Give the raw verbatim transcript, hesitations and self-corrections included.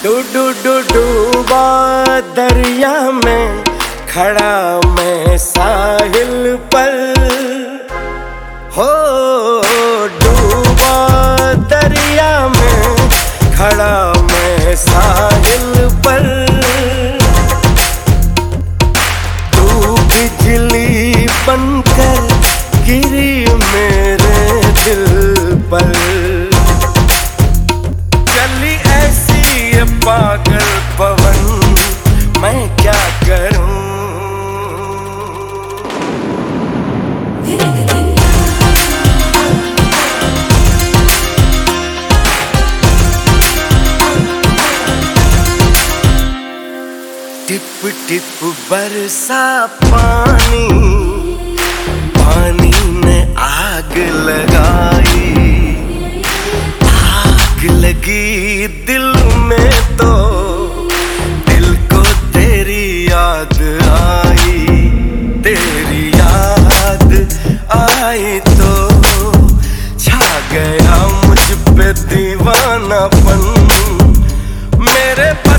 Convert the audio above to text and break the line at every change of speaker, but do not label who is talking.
Do do do डूबा दरिया में खड़ा मैं साहिल पर, हो डूबा दरिया में खड़ा मैं साहिल पर। तू बिजली बनकर गिरी मेरे दिल पर, चली ऐसी ये पागल पवन मैं क्या करूं। टिप टिप बरसा पानी, पानी ने आग लगाई, आग लगी दिल में तो दिल को तेरी याद आई, तेरी याद आई तो छा गया मुझ पे दीवानापन। मेरे